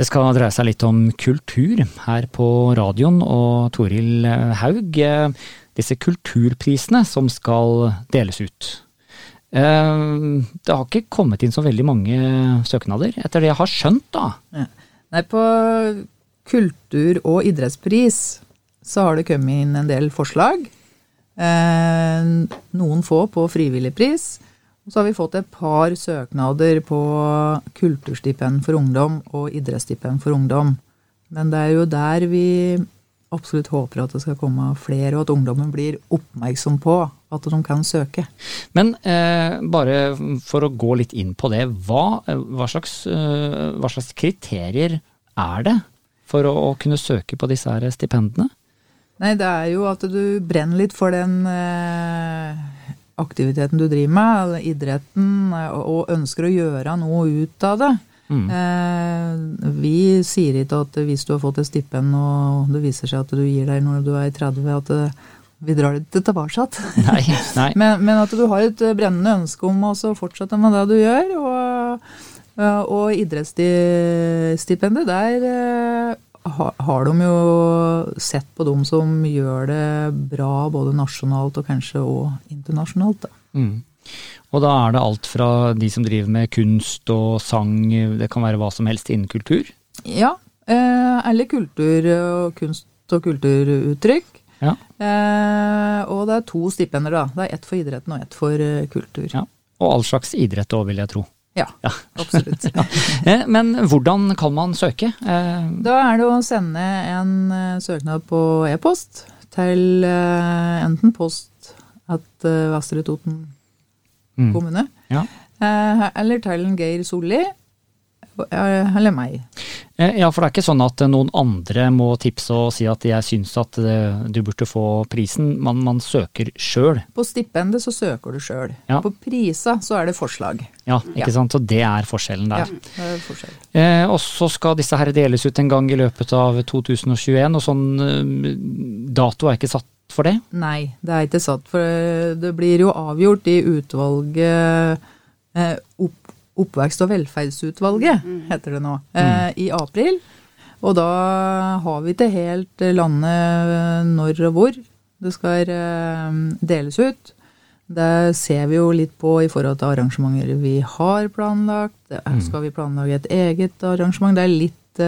Det skal dreie seg litt om kultur her på radioen, og Toril Haug, disse kulturprisene som skal deles ut. Det har ikke kommet inn så veldig mange søknader, etter det jeg har skjønt da. Ja. Nei, på kultur- og idrettspris så har det kommet inn en del forslag. Noen få på frivillig pris. Så har vi fått et par søknader på kulturstipend for ungdom og idrettsstipend for ungdom. Men det er jo der vi absolutt håper at det skal komme flere, og at ungdommen blir oppmerksom på at de kan søke. Men bare for å gå litt inn på det, hva slags kriterier er det for å kunne søke på disse her stipendene? Nei, det er jo at du brenner litt for den aktiviteten du driver med, eller idretten, og ønsker å gjøre noe ut av det. Vi sier ikke at hvis du har fått et stipend, og det viser seg at du gir deg når du er 30, at vi drar det tilbake. Nei. Men at du har et brennende ønske om å fortsette med det du gjør, og idrettsstipendet, der har de jo sett på dem som gjør det bra både nasjonalt og kanskje også internasjonalt. Da. Og da er det alt fra de som driver med kunst og sang, det kan være hva som helst innen kultur? Ja, eller kultur og kunst og kulturuttrykk. Ja. Og det er 2 stipender da. Det er ett for idretten og ett for kultur. Ja. Og all slags idrett også, vil jeg tro. Ja, absolutt. Men hvordan kan man søke? Da er det å sende en søknad på e-post til enten post at Vestre Toten kommune, eller til Geir Solli, eller meg. Ja, for det er ikke sånn at noen andre må tipse og si at jeg synes at du burde få prisen. Man søker selv. På stipendet så søker du selv. Ja. På prisa så er det forslag. Ja, ikke sant? Og det er forskjellen der. Ja, det er forskjell. Og så skal disse her deles ut en gang i løpet av 2021, og sånn dato er ikke satt for det? Nei, det er ikke satt, for det blir jo avgjort i utvalget Oppvekst- og velferdsutvalget, heter det nå, i april. Og da har vi ikke helt landet når og hvor det skal deles ut. Det ser vi jo litt på i forhold til arrangementer vi har planlagt. Skal vi planlage et eget arrangement? Det er litt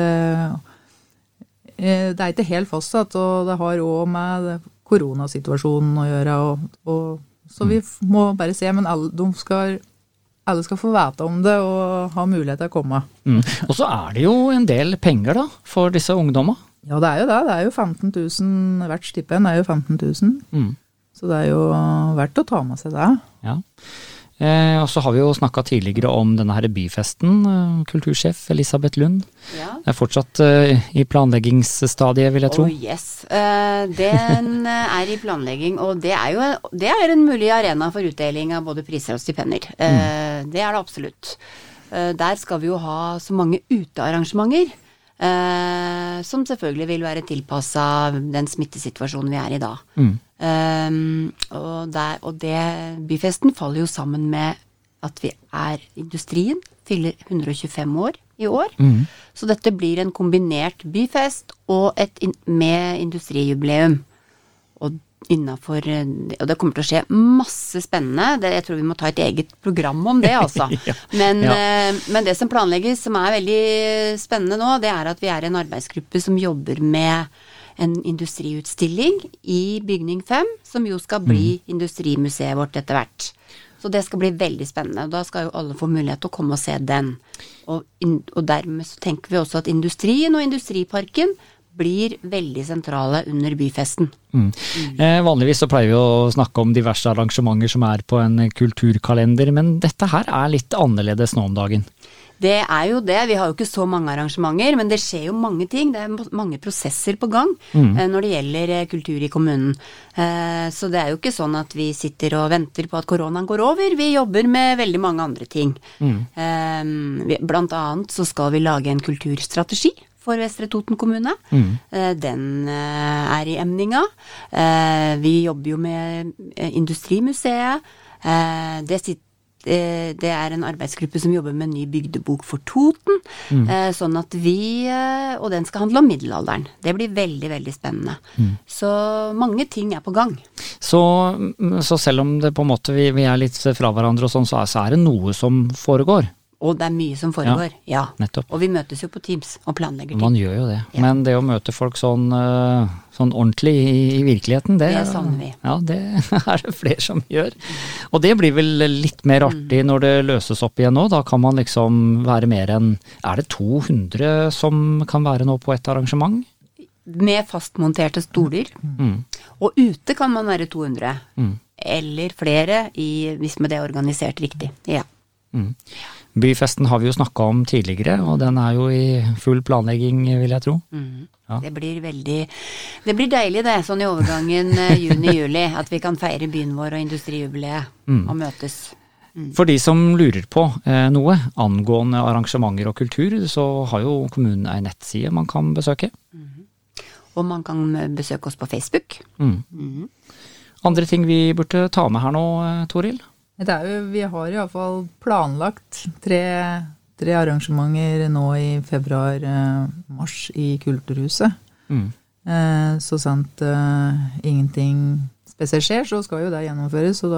det er ikke helt fastsatt, og det har også med koronasituasjonen å gjøre. Så vi må bare se, men alle skal få vite om det og ha mulighet til å komme. Og så er det jo en del penger da, for disse ungdommer. Ja, det er jo det. Det er jo 15 000, hvert stipend er jo 15 000. Så det er jo verdt å ta med seg det. Ja. Og så har vi jo snakket tidligere om denne her byfesten, kultursjef Elisabeth Lund. Ja. Det er fortsatt i planleggingsstadiet, vil jeg tro. Yes. Den er i planlegging, og det er en mulig arena for utdeling av både priser og stipender. Det er det absolutt. Der skal vi jo ha så mange utearrangementer, som selvfølgelig vil være tilpasset den smittesituasjonen vi er i da. Og byfesten faller jo sammen med at industrien fyller 125 år i år. Så dette blir en kombinert byfest og med industrijubileum. Og det kommer til å skje masse spennende. Jeg tror vi må ta et eget program om det, altså. Men det som planlegges, som er veldig spennende nå, det er at vi er en arbeidsgruppe som jobber med en industriutstilling i bygning 5, som jo skal bli industrimuseet vårt etter hvert. Så det skal bli veldig spennende, og da skal jo alle få mulighet til å komme og se den. Og dermed så tenker vi også at industrien og industriparken blir veldig sentrale under byfesten. Vanligvis så pleier vi å snakke om diverse arrangementer som er på en kulturkalender, men dette her er litt annerledes nå om dagen. Det er jo det, vi har jo ikke så mange arrangementer, men det skjer jo mange ting, det er mange prosesser på gang når det gjelder kultur i kommunen. Så det er jo ikke sånn at vi sitter og venter på at koronaen går over, vi jobber med veldig mange andre ting. Blant annet så skal vi lage en kulturstrategi for Vestre Toten kommune. Den er i emninga. Vi jobber jo med industrimuseet. Det det er en arbeidsgruppe som jobber med en ny bygdebok for Toten, sånn at og den skal handle om middelalderen. Det blir veldig, veldig spennende. Så mange ting er på gang. Så selv om det på en måte vi er litt fra hverandre og sånn, så er det noe som foregår. Og det er mye som foregår, ja. Nettopp. Og vi møtes jo på Teams og planlegger ting. Man gjør jo det. Ja. Men det å møte folk sånn ordentlig i virkeligheten, det savner vi. Ja, det er det flere som gjør. Og det blir vel litt mer artig når det løses opp igjen nå. Da kan man liksom være mer enn, er det 200 som kan være nå på et arrangement? Med fastmonterte stoler. Og ute kan man være 200. Eller flere, hvis det er organisert riktig. Ja. Byfesten har vi jo snakket om tidligere, og den er jo i full planlegging, vil jeg tro. Ja. Det blir deilig det, sånn i overgangen juni-juli, at vi kan feire byen vår og industrijubileet og møtes. For de som lurer på noe angående arrangementer og kultur, så har jo kommunen en nettside man kan besøke. Og man kan besøke oss på Facebook. Andre ting vi burde ta med her nå, Toril? Vi har i hvert fall planlagt tre arrangementer nå i februar-mars i Kulturhuset. Så sant ingenting spesielt skjer, så skal jo det gjennomføres. Og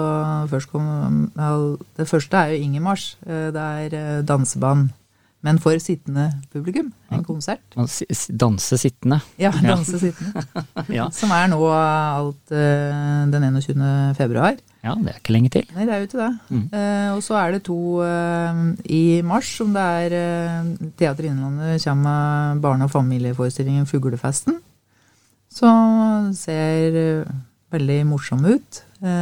det første er jo Ingemars. Det er danseband, men for sittende publikum. En konsert. Danse sittende. Ja, danse sittende. Ja. Som er nå alt den 21. februar. Ja, det er ikke lenge til. Nei, det er jo ikke det. Og så er det 2 i mars, som det er Teater Innlandet kommer med barne- og familieforestillingen Fuglefesten, som ser veldig morsom ut.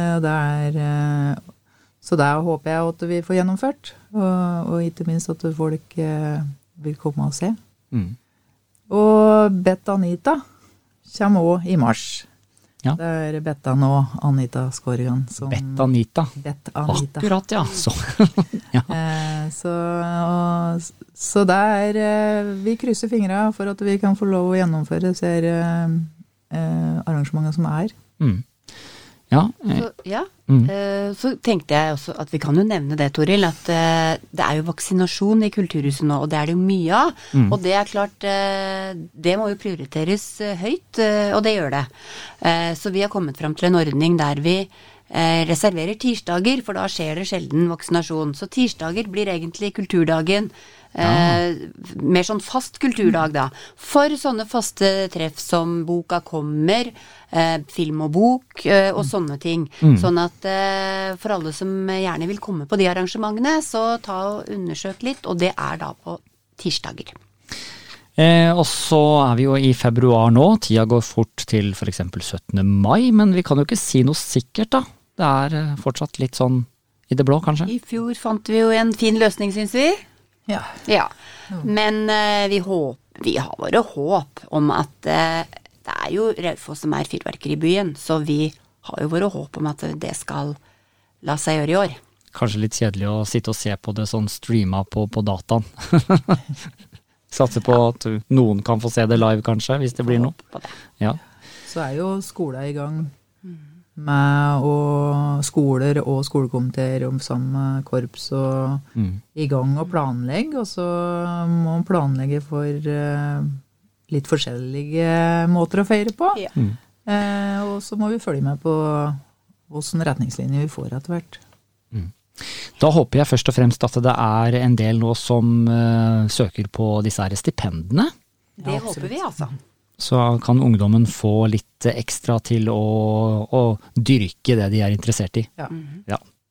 Så der håper jeg at vi får gjennomført, og ikke minst at folk vil komme og se. Og Bett Anita kommer også i mars. Ja. Det er Bettan og Anita Skorgan som... Bett Anita. Akkurat, ja. Ja. Så der vi krysser fingra for at vi kan få lov å gjennomføre disse arrangementene som er. Så tenkte jeg også at vi kan jo nevne det, Toril, at det er jo vaksinasjon i Kulturhuset nå, og det er det jo mye av. Og det er klart, det må jo prioriteres høyt, og det gjør det. Så vi har kommet frem til en ordning der vi reserverer tirsdager, for da skjer det sjelden vaksinasjon. Så tirsdager blir egentlig kulturdagen, mer sånn fast kulturdag da, for sånne faste treff som boka kommer, film og bok og sånne ting. Sånn at for alle som gjerne vil komme på de arrangementene, så ta og undersøk litt, og det er da på tirsdager. Og så er vi jo i februar nå, tida går fort til for eksempel 17. mai, men vi kan jo ikke si noe sikkert da. Det er fortsatt litt sånn i det blå, kanskje? I fjor fant vi jo en fin løsning, synes vi. Ja. Men vi har bare håp om at det er jo Raufoss som er fyrverkeri i byen, så vi har jo bare håp om at det skal la seg gjøre i år. Kanskje litt kjedelig å sitte og se på det sånn streamet på dataen. Satser på at noen kan få se det live kanskje, hvis det blir noe. Ja. Så er jo skolen i gang med skoler og skolekomiteer om samme korps og i gang og planlegge, og så må man planlegge for litt forskjellige måter å feire på. Ja. Og så må vi følge med på hvilke retningslinjer vi får etter hvert. Da håper jeg først og fremst at det er en del nå som søker på disse her stipendene. Det håper vi altså. Så kan ungdommen få litt ekstra til å dyrke det de er interessert i. Ja. Ja.